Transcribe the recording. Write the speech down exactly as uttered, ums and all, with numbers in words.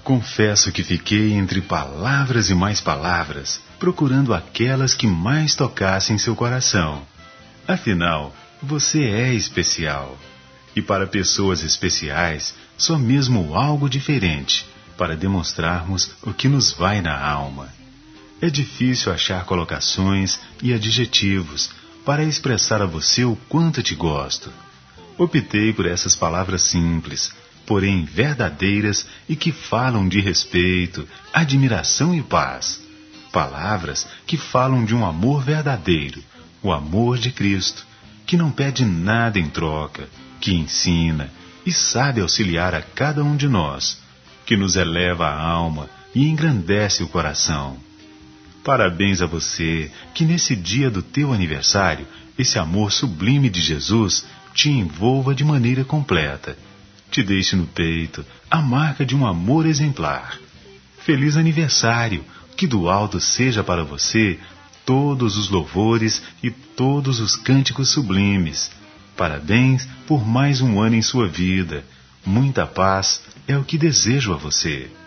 Confesso que fiquei entre palavras e mais palavras, procurando aquelas que mais tocassem seu coração. Afinal, você é especial. E para pessoas especiais, só mesmo algo diferente, para demonstrarmos o que nos vai na alma. É difícil achar colocações e adjetivos para expressar a você o quanto te gosto. Optei por essas palavras simples, porém verdadeiras e que falam de respeito, admiração e paz. Palavras que falam de um amor verdadeiro, o amor de Cristo, que não pede nada em troca, que ensina e sabe auxiliar a cada um de nós, que nos eleva a alma e engrandece o coração. Parabéns a você, que nesse dia do teu aniversário, esse amor sublime de Jesus te envolva de maneira completa. Te deixe no peito a marca de um amor exemplar. Feliz aniversário, que do alto seja para você todos os louvores e todos os cânticos sublimes. Parabéns por mais um ano em sua vida. Muita paz é o que desejo a você.